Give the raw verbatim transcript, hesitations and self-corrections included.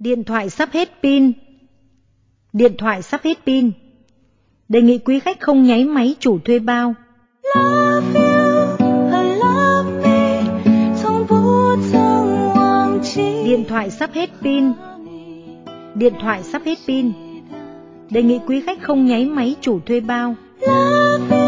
Điện thoại sắp hết pin. Điện thoại sắp hết pin. Đề nghị quý khách không nháy máy chủ thuê bao. Love you, I love me, 从不曾忘记。 Điện thoại sắp hết pin. Điện thoại sắp hết pin. Đề nghị quý khách không nháy máy chủ thuê bao. Love you.